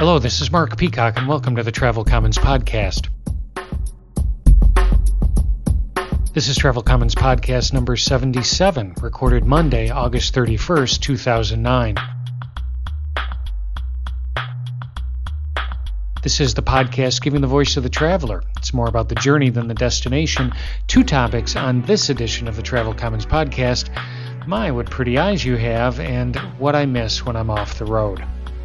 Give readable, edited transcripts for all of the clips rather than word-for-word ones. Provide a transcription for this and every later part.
Hello, this is Mark Peacock, and welcome to the Travel Commons Podcast. This is Travel Commons Podcast number 77, recorded Monday, August 31st, 2009. This is the podcast giving the voice of the traveler. It's more about the journey than the destination. Two topics on this edition of the Travel Commons Podcast: my, what pretty eyes you have, and what I miss when I'm off the road.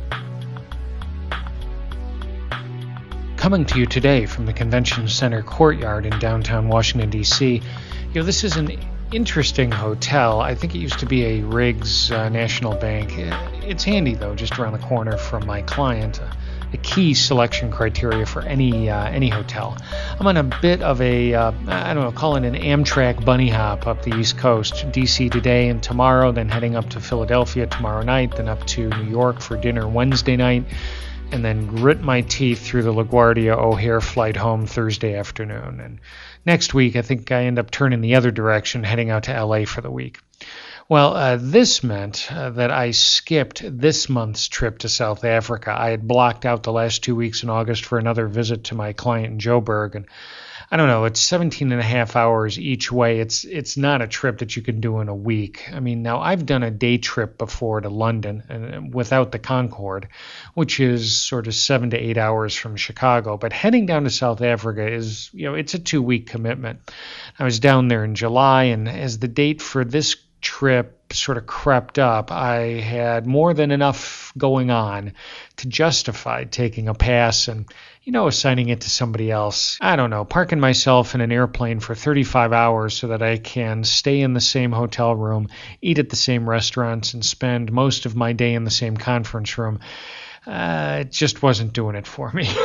Coming to you today from the Convention Center courtyard in downtown Washington, D.C. This is an interesting hotel. I think it used to be a Riggs National Bank. It's handy, though, just around the corner from my client. A key selection criteria for any hotel. I'm on a bit of a, call it an Amtrak bunny hop up the East Coast. D.C. today and tomorrow, then heading up to Philadelphia tomorrow night, then up to New York for dinner Wednesday night, and then grit my teeth through the LaGuardia O'Hare flight home Thursday afternoon. And next week, I think I end up turning the other direction, heading out to L.A. for the week. Well, this meant that I skipped this month's trip to South Africa. I had blocked out the last 2 weeks in August for another visit to my client in Joburg, and I don't know, it's 17 and a half hours each way. It's not a trip that you can do in a week. I mean, now I've done a day trip before to London and without the Concorde, which is sort of 7 to 8 hours from Chicago. But heading down to South Africa is, it's a 2-week commitment. I was down there in July, and as the date for this trip sort of crept up, I had more than enough going on to justify taking a pass and, assigning it to somebody else. I don't know, parking myself in an airplane for 35 hours so that I can stay in the same hotel room, eat at the same restaurants, and spend most of my day in the same conference room. It just wasn't doing it for me.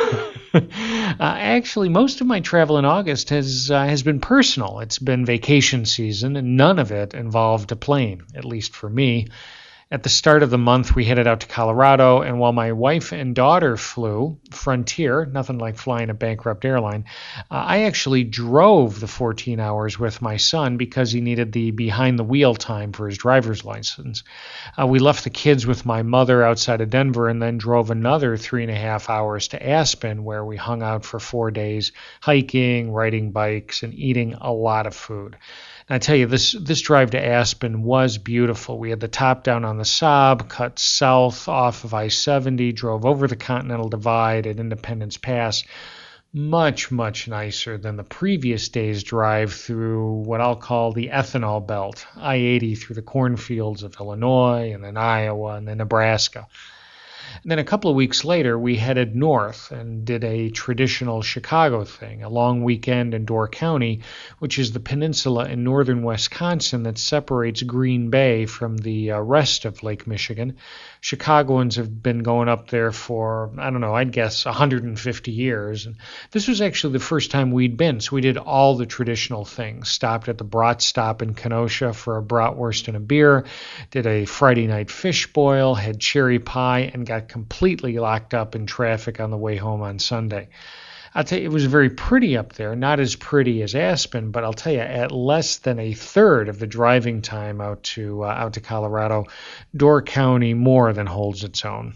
Actually, most of my travel in August has been personal. It's been vacation season, and none of it involved a plane, at least for me. At the start of the month, we headed out to Colorado, and while my wife and daughter flew Frontier, nothing like flying a bankrupt airline, I actually drove the 14 hours with my son because he needed the behind-the-wheel time for his driver's license. We left the kids with my mother outside of Denver and then drove another 3.5 hours to Aspen, where we hung out for 4 days, hiking, riding bikes, and eating a lot of food. And I tell you, this drive to Aspen was beautiful. We had the top down on the Saab, cut south off of I-70, drove over the Continental Divide at Independence Pass. Much, much nicer than the previous day's drive through what I'll call the ethanol belt, I-80 through the cornfields of Illinois and then Iowa and then Nebraska. And then a couple of weeks later, we headed north and did a traditional Chicago thing, a long weekend in Door County, which is the peninsula in northern Wisconsin that separates Green Bay from the rest of Lake Michigan. Chicagoans have been going up there for, I'd guess 150 years. And this was actually the first time we'd been, so we did all the traditional things. Stopped at the Brat Stop in Kenosha for a bratwurst and a beer, did a Friday night fish boil, had cherry pie, and got completely locked up in traffic on the way home on Sunday. I'll tell you, it was very pretty up there, not as pretty as Aspen, but I'll tell you, at less than a third of the driving time out to Colorado, Door County more than holds its own.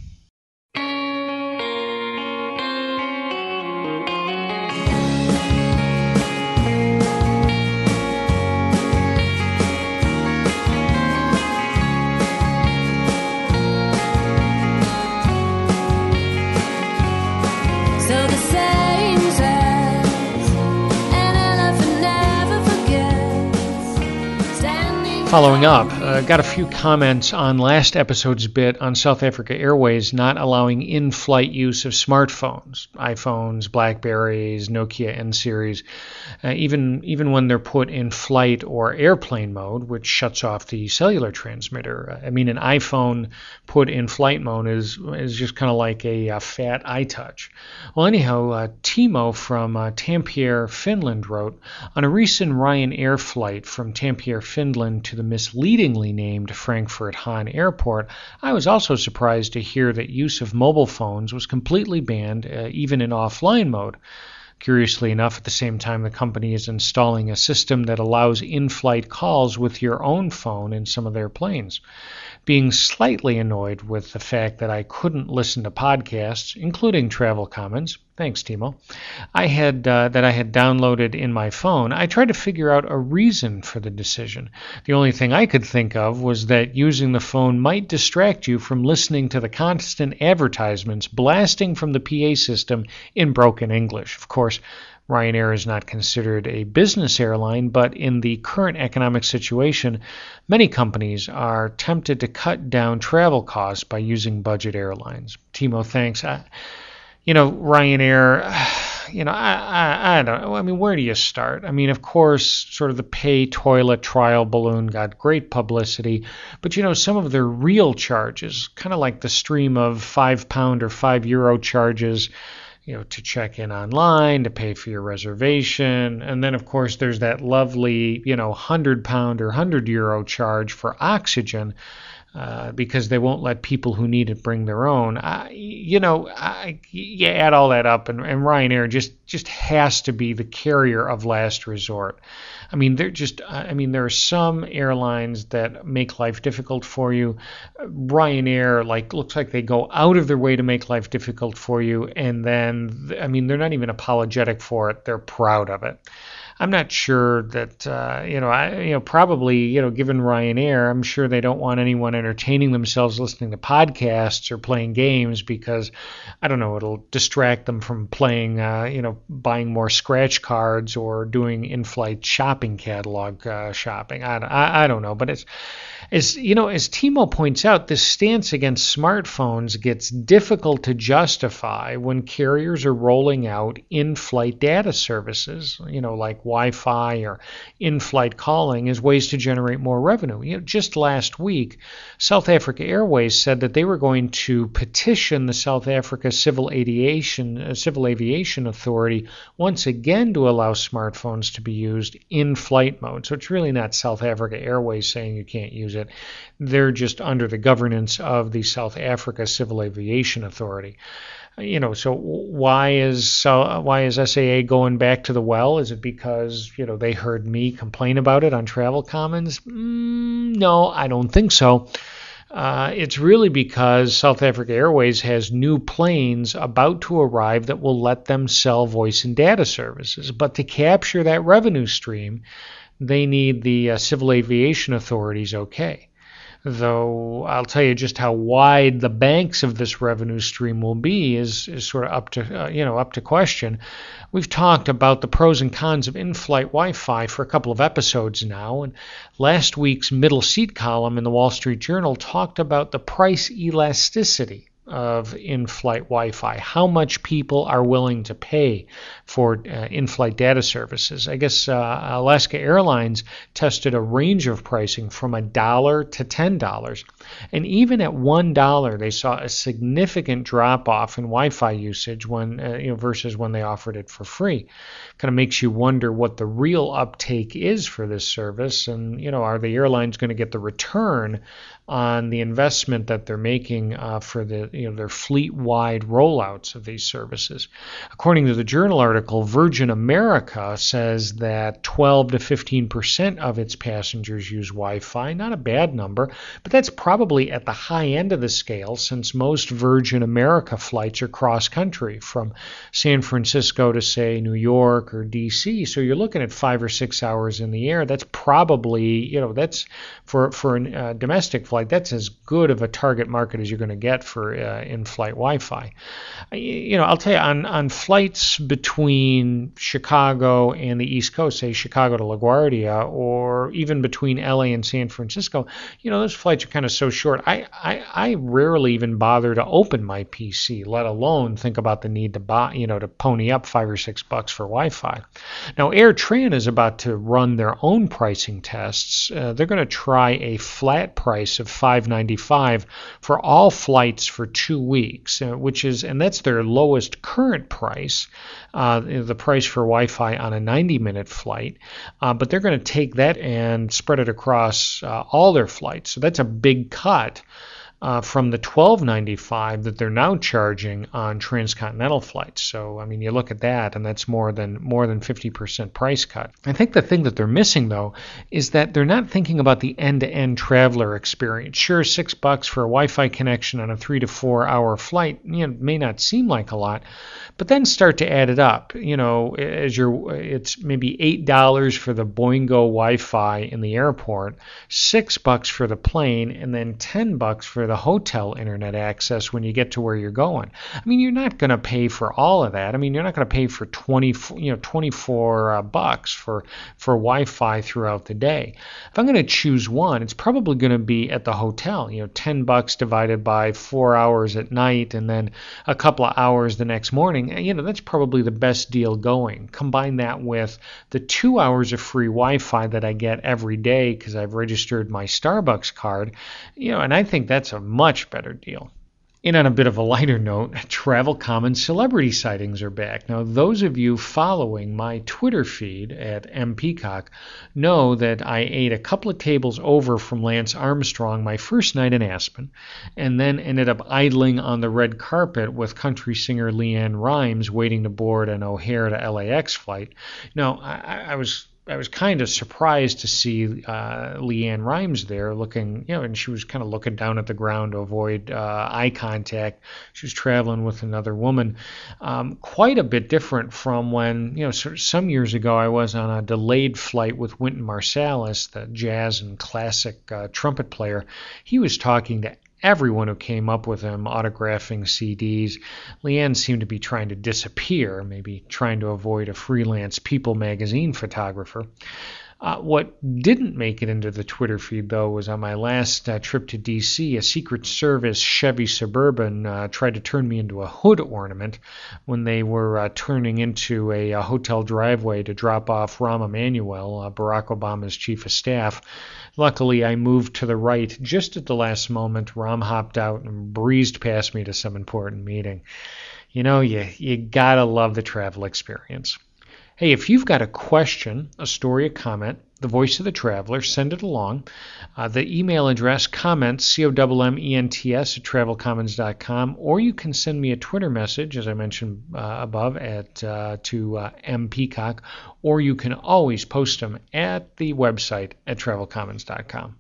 Following up, got a few comments on last episode's bit on South Africa Airways not allowing in-flight use of smartphones, iPhones, Blackberries, Nokia N-Series, even when they're put in flight or airplane mode, which shuts off the cellular transmitter. An iPhone put in flight mode is just kind of like a fat iTouch. Well, anyhow, Timo from Tampere, Finland wrote, on a recent Ryanair flight from Tampere, Finland to the misleadingly named Frankfurt Hahn Airport, I was also surprised to hear that use of mobile phones was completely banned, even in offline mode. Curiously enough, at the same time, the company is installing a system that allows in-flight calls with your own phone in some of their planes. Being slightly annoyed with the fact that I couldn't listen to podcasts, including Travel Commons, thanks Timo, I had downloaded in my phone, I tried to figure out a reason for the decision. The only thing I could think of was that using the phone might distract you from listening to the constant advertisements blasting from the PA system in broken English. Of course, Ryanair is not considered a business airline, but in the current economic situation, many companies are tempted to cut down travel costs by using budget airlines. Timo, thanks. Ryanair, I don't know. I mean, where do you start? I mean, of course, sort of the pay toilet trial balloon got great publicity, but some of their real charges, kind of like the stream of £5 or €5 charges, to check in online, to pay for your reservation. And then, of course, there's that lovely, £100 or €100 charge for oxygen because they won't let people who need it bring their own. You add all that up, and Ryanair just has to be the carrier of last resort. I mean, there are some airlines that make life difficult for you. Ryanair, looks like they go out of their way to make life difficult for you, and then, they're not even apologetic for it. They're proud of it. I'm not sure that, probably, given Ryanair, I'm sure they don't want anyone entertaining themselves listening to podcasts or playing games because, I don't know, it'll distract them from playing, buying more scratch cards or doing in-flight shopping catalog shopping. I don't know, but as Timo points out, this stance against smartphones gets difficult to justify when carriers are rolling out in-flight data services, like Wi-Fi or in-flight calling as ways to generate more revenue. Just last week, South Africa Airways said that they were going to petition the South Africa Civil Aviation Authority once again to allow smartphones to be used in flight mode. So it's really not South Africa Airways saying you can't use it. They're just under the governance of the South Africa Civil Aviation Authority. So why is SAA going back to the well? Is it because, they heard me complain about it on Travel Commons? No, I don't think so. It's really because South Africa Airways has new planes about to arrive that will let them sell voice and data services. But to capture that revenue stream, they need the Civil Aviation Authority's okay. Though I'll tell you just how wide the banks of this revenue stream will be is sort of up to question. We've talked about the pros and cons of in-flight Wi-Fi for a couple of episodes now, and last week's middle seat column in the Wall Street Journal talked about the price elasticity of in-flight Wi-Fi, how much people are willing to pay for in-flight data services. I guess Alaska Airlines tested a range of pricing from $1 to $10. And even at $1, they saw a significant drop-off in Wi-Fi usage versus when they offered it for free. Kind of makes you wonder what the real uptake is for this service, and are the airlines going to get the return on the investment that they're making for their fleet-wide rollouts of these services. According to the Journal article, Virgin America says that 12 to 15% of its passengers use Wi-Fi. Not a bad number, but that's probably at the high end of the scale since most Virgin America flights are cross-country from San Francisco to, say, New York or D.C. So you're looking at 5 or 6 hours in the air. That's probably, that's for a domestic flight, that's as good of a target market as you're going to get for in-flight Wi-Fi. I'll tell you, on flights between Chicago and the East Coast, say Chicago to LaGuardia, or even between LA and San Francisco, those flights are kind of so short. I rarely even bother to open my PC, let alone think about the need to buy, to pony up $5 or $6 for Wi-Fi. Now, AirTran is about to run their own pricing tests. They're going to try a flat price of $5.95 for all flights for 2 weeks, and that's their lowest current price, the price for Wi-Fi on a 90-minute flight. But they're going to take that and spread it across all their flights. So that's a big cut. from the $12.95 that they're now charging on transcontinental flights. So, I mean, you look at that, and that's more than 50% price cut. I think the thing that they're missing, though, is that they're not thinking about the end-to-end traveler experience. Sure, $6 for a Wi-Fi connection on a 3 to 4 hour flight, may not seem like a lot, but then start to add it up. It's maybe $8 for the Boingo Wi-Fi in the airport, $6 for the plane, and then $10 for the hotel internet access when you get to where you're going. I mean, you're not going to pay for all of that. I mean, you're not going to pay for 24 bucks for Wi-Fi throughout the day. If I'm going to choose one, it's probably going to be at the hotel. $10 divided by 4 hours at night, and then a couple of hours the next morning. That's probably the best deal going. Combine that with the 2 hours of free Wi-Fi that I get every day because I've registered my Starbucks card, and I think that's a much better deal. And on a bit of a lighter note, Travel Commons celebrity sightings are back. Now, those of you following my Twitter feed at mpeacock know that I ate a couple of tables over from Lance Armstrong my first night in Aspen, and then ended up idling on the red carpet with country singer LeAnn Rimes waiting to board an O'Hare to LAX flight. Now, I was kind of surprised to see LeAnn Rimes there looking, and she was kind of looking down at the ground to avoid eye contact. She was traveling with another woman. Quite a bit different from when, some years ago I was on a delayed flight with Wynton Marsalis, the jazz and classic trumpet player. He was talking to everyone who came up with him, autographing CDs. LeAnn seemed to be trying to disappear, maybe trying to avoid a freelance People magazine photographer. What didn't make it into the Twitter feed, though, was on my last trip to D.C., a Secret Service Chevy Suburban tried to turn me into a hood ornament when they were turning into a hotel driveway to drop off Rahm Emanuel, Barack Obama's chief of staff. Luckily, I moved to the right just at the last moment. Rahm hopped out and breezed past me to some important meeting. You gotta love the travel experience. Hey, if you've got a question, a story, a comment, the voice of the traveler, send it along. The email address, comments, comments, at travelcommons.com, or you can send me a Twitter message, as I mentioned above, to mpeacock, or you can always post them at the website at travelcommons.com.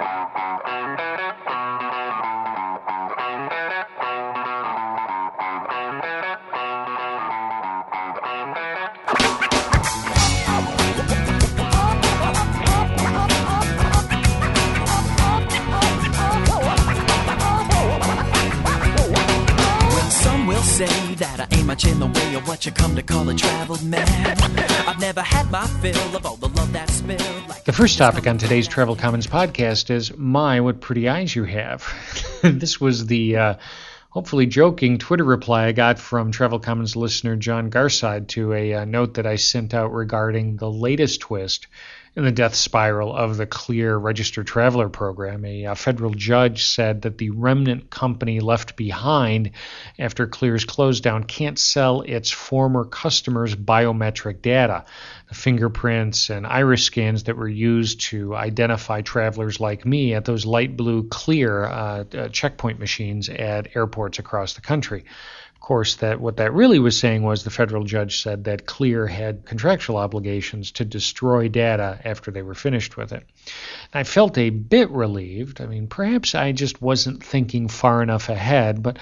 Say that I ain't much in the way of what you come to call a traveled man. I've never had my fill of all the love that's spilled. The first topic on today's Travel Commons podcast is, my, what pretty eyes you have. This was the hopefully joking Twitter reply I got from Travel Commons listener John Garside to a note that I sent out regarding the latest twist in the death spiral of the Clear Registered Traveler program. A federal judge said that the remnant company left behind after Clear's close down can't sell its former customers' biometric data, the fingerprints and iris scans that were used to identify travelers like me at those light blue Clear checkpoint machines at airports across the country. Of course, what that really was saying was the federal judge said that Clear had contractual obligations to destroy data after they were finished with it. I felt a bit relieved. I mean, perhaps I just wasn't thinking far enough ahead, but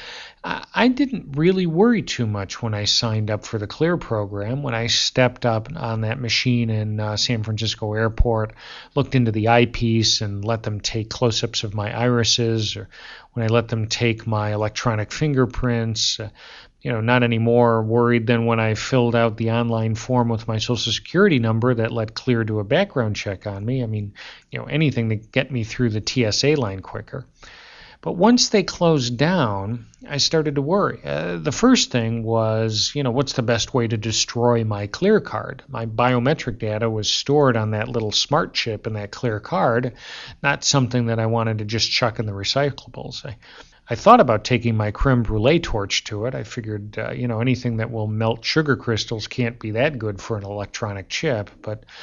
I didn't really worry too much when I signed up for the Clear program. When I stepped up on that machine in San Francisco Airport, looked into the eyepiece and let them take close-ups of my irises, or when I let them take my electronic fingerprints, not any more worried than when I filled out the online form with my Social Security number that let Clear do a background check on me. I mean, anything to get me through the TSA line quicker. But once they closed down, I started to worry. The first thing was, what's the best way to destroy my Clear card? My biometric data was stored on that little smart chip in that Clear card, not something that I wanted to just chuck in the recyclables. I thought about taking my creme brulee torch to it. I figured, anything that will melt sugar crystals can't be that good for an electronic chip. But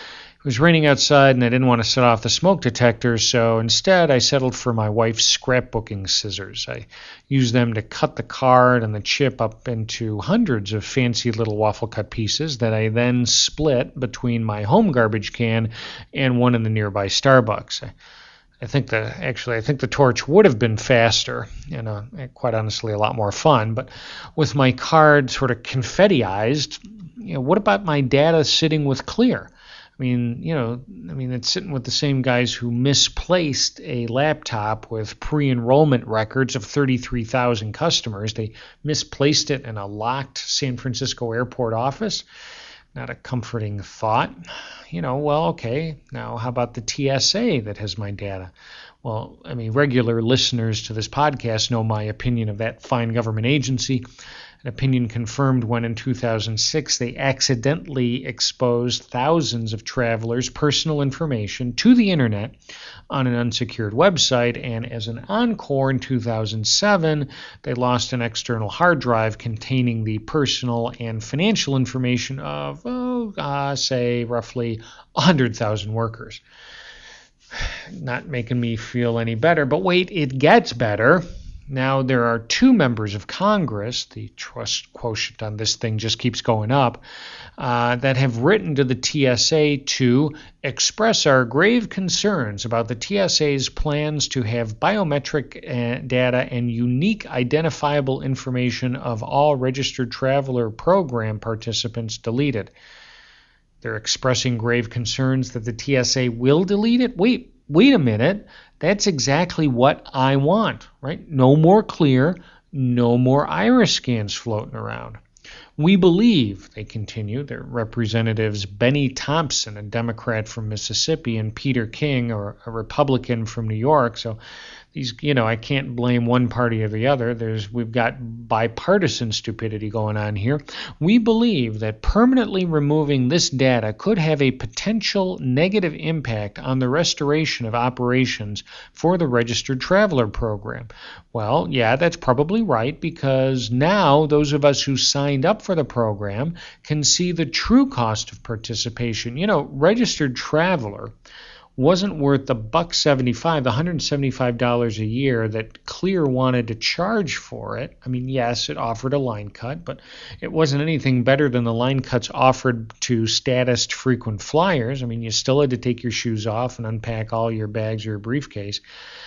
It was raining outside and I didn't want to set off the smoke detector, so instead I settled for my wife's scrapbooking scissors. I used them to cut the card and the chip up into hundreds of fancy little waffle cut pieces that I then split between my home garbage can and one in the nearby Starbucks. I think the torch would have been faster and quite honestly a lot more fun, but with my card sort of confettiized, what about my data sitting with Clear? I mean, it's sitting with the same guys who misplaced a laptop with pre-enrollment records of 33,000 customers. They misplaced it in a locked San Francisco airport office. Not a comforting thought. Well, okay, now how about the TSA that has my data? Well, I mean, regular listeners to this podcast know my opinion of that fine government agency. An opinion confirmed when in 2006 they accidentally exposed thousands of travelers' personal information to the internet on an unsecured website, and as an encore in 2007, they lost an external hard drive containing the personal and financial information of, say, roughly 100,000 workers. Not making me feel any better, but wait, it gets better. Now there are 2 members of Congress, the trust quotient on this thing just keeps going up, that have written to the TSA to express our grave concerns about the TSA's plans to have biometric data and unique identifiable information of all registered traveler program participants deleted. They're expressing grave concerns that the TSA will delete it. Wait a minute. That's exactly what I want, right? No more Clear, no more iris scans floating around. We believe, they continue, their representatives Benny Thompson, a Democrat from Mississippi, and Peter King, a Republican from New York. So these, I can't blame one party or the other. We've got bipartisan stupidity going on here. We believe that permanently removing this data could have a potential negative impact on the restoration of operations for the registered traveler program. Well, yeah, that's probably right, because now those of us who signed up for the program can see the true cost of participation. Registered traveler wasn't worth the $175, the $175 a year that Clear wanted to charge for it. I mean, yes, it offered a line cut, but it wasn't anything better than the line cuts offered to statist frequent flyers. I mean, you still had to take your shoes off and unpack all your bags or your briefcase.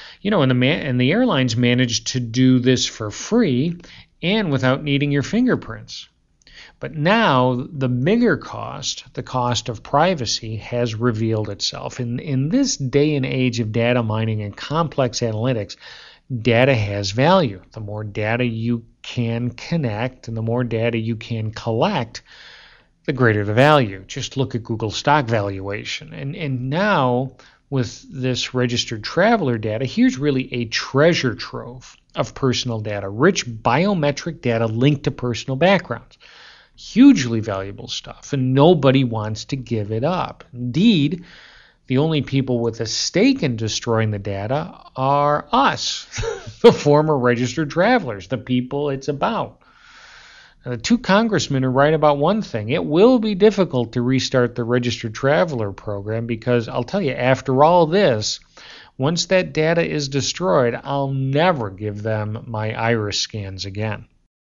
And the airlines managed to do this for free and without needing your fingerprints. But now the bigger cost, the cost of privacy, has revealed itself. In this day and age of data mining and complex analytics, data has value. The more data you can connect and the more data you can collect, the greater the value. Just look at Google stock valuation. And now with this registered traveler data, here's really a treasure trove of personal data, rich biometric data linked to personal backgrounds. Hugely valuable stuff, and nobody wants to give it up. Indeed, the only people with a stake in destroying the data are us, the former registered travelers, the people it's about. Now, the 2 congressmen are right about one thing. It will be difficult to restart the registered traveler program because, I'll tell you, after all this, once that data is destroyed, I'll never give them my iris scans again.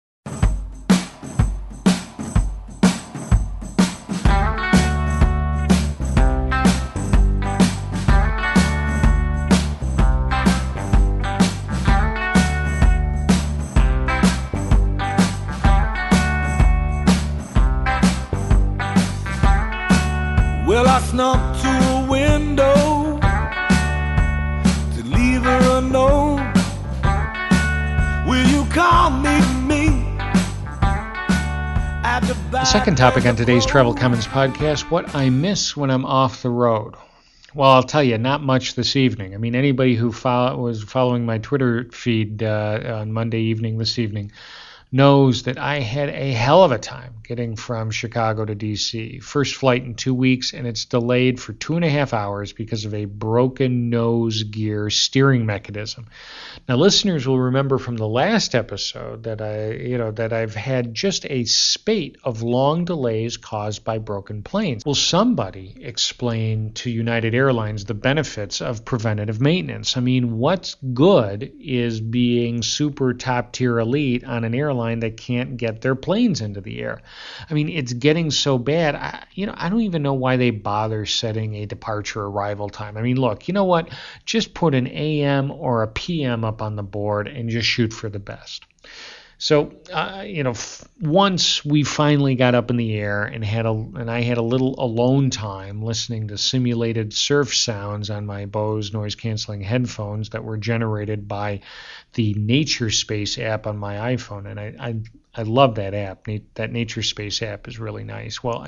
Well, I snuck to a window to leave her a note. Will you come meet me at the back? The second topic on today's Travel Commons podcast, what I miss when I'm off the road. Well, I'll tell you, not much this evening. I mean, anybody who was following my Twitter feed on Monday evening, this evening, knows that I had a hell of a time getting from Chicago to D.C. First flight in 2 weeks, and it's delayed for 2.5 hours because of a broken nose gear steering mechanism. Now, listeners will remember from the last episode that I've had just a spate of long delays caused by broken planes. Will somebody explain to United Airlines the benefits of preventative maintenance? I mean, what's good is being super top tier elite on an airline that can't get their planes into the air? I mean, it's getting so bad. I don't even know why they bother setting a departure arrival time. I mean, look, you know what? Just put an AM or a PM up on the board and just shoot for the best. So, once we finally got up in the air and I had a little alone time listening to simulated surf sounds on my Bose noise-canceling headphones that were generated by the NatureSpace app on my iPhone, and I love that app. That NatureSpace app is really nice. Well,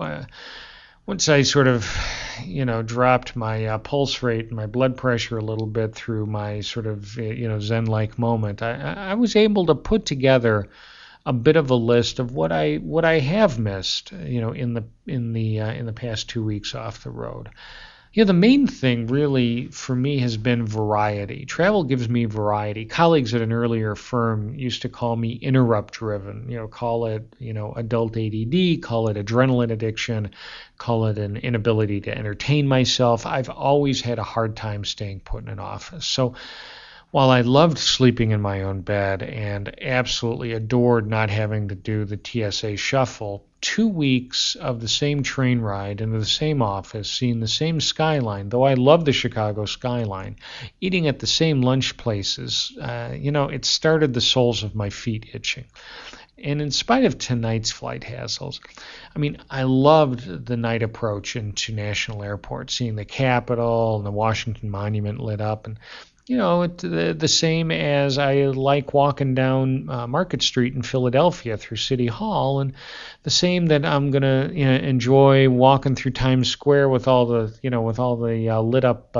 once I sort of, dropped my pulse rate and my blood pressure a little bit through my sort of, Zen-like moment, I was able to put together a bit of a list of what I have missed, in the past 2 weeks off the road. The main thing really for me has been variety. Travel gives me variety. Colleagues at an earlier firm used to call me interrupt-driven. Call it, adult ADD, call it adrenaline addiction, call it an inability to entertain myself. I've always had a hard time staying put in an office. So while I loved sleeping in my own bed and absolutely adored not having to do the TSA shuffle, 2 weeks of the same train ride into the same office, seeing the same skyline, though I love the Chicago skyline, eating at the same lunch places, it started the soles of my feet itching. And in spite of tonight's flight hassles, I loved the night approach into National Airport, seeing the Capitol and the Washington Monument lit up, and the same as I like walking down Market Street in Philadelphia through City Hall, and the same that I'm gonna enjoy walking through Times Square with all the lit up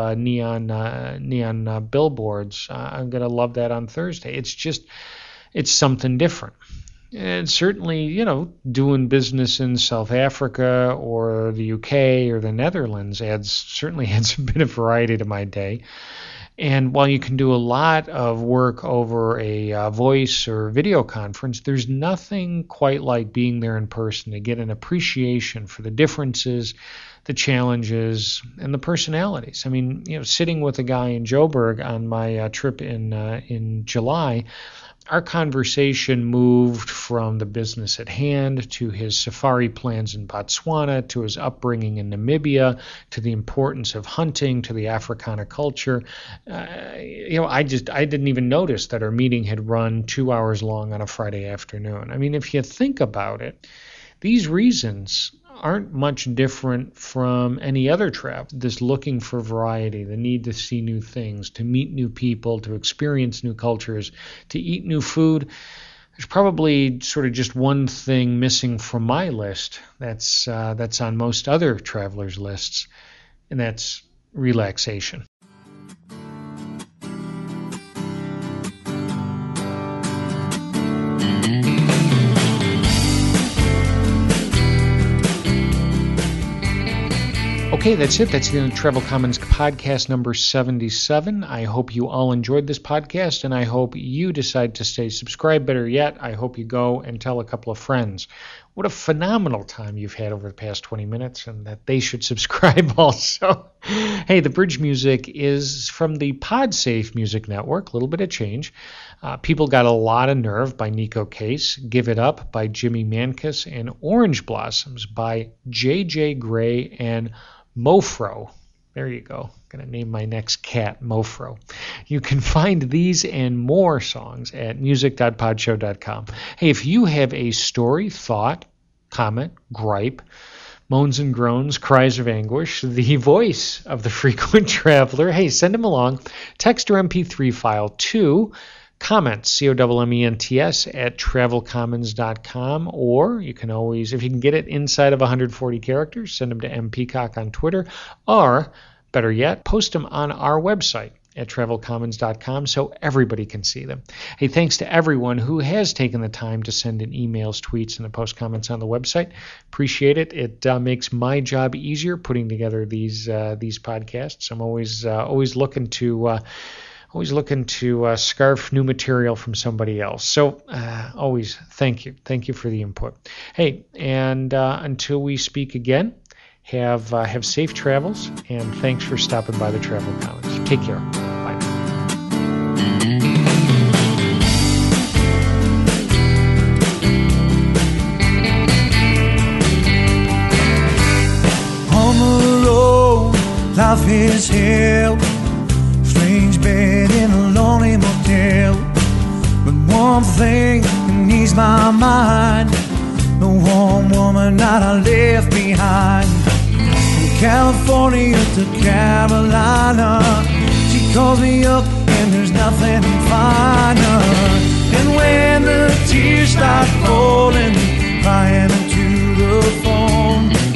neon billboards. I'm gonna love that on Thursday. It's something different. And certainly, doing business in South Africa or the UK or the Netherlands certainly adds a bit of variety to my day. And while you can do a lot of work over a voice or video conference, there's nothing quite like being there in person to get an appreciation for the differences, the challenges, and the personalities. Sitting with a guy in Joburg on my trip in July, our conversation moved from the business at hand to his safari plans in Botswana, to his upbringing in Namibia, to the importance of hunting, to the Africana culture. I didn't even notice that our meeting had run 2 hours long on a Friday afternoon. If you think about it, these reasons aren't much different from any other travel. This looking for variety, the need to see new things, to meet new people, to experience new cultures, to eat new food. There's probably sort of just one thing missing from my list that's on most other travelers' lists, and that's relaxation. Okay, that's it. That's the end of Travel Commons podcast number 77. I hope you all enjoyed this podcast, and I hope you decide to stay subscribed. Better yet, I hope you go and tell a couple of friends what a phenomenal time you've had over the past 20 minutes, and that they should subscribe also. Hey, the bridge music is from the PodSafe Music Network, a little bit of change. People Got a Lot of Nerve by Nico Case, Give It Up by Jimmy Mankus, and Orange Blossoms by J.J. Gray and Mofro. There you go. Going to name my next cat Mofro. You can find these and more songs at music.podshow.com. Hey, if you have a story, thought, comment, gripe, moans and groans, cries of anguish, the voice of the frequent traveler, hey, send them along. Text or MP3 file to comments, COMMENTS, at travelcommons.com, or you can always, if you can get it inside of 140 characters, send them to M. Peacock on Twitter, or better yet, post them on our website, at travelcommons.com so everybody can see them. Hey, thanks to everyone who has taken the time to send in emails, tweets, and to post comments on the website. Appreciate it. It makes my job easier putting together these podcasts. I'm always looking to scarf new material from somebody else. So always thank you for the input. Hey, and until we speak again, have safe travels, and thanks for stopping by the Travel Commons. Take care. Bye. On the road, life is hell. Strange bed in a lonely motel. But one thing can ease my mind: the warm woman that I left behind. From California to Carolina, she calls me up and there's nothing finer. And when the tears start falling, crying into the phone,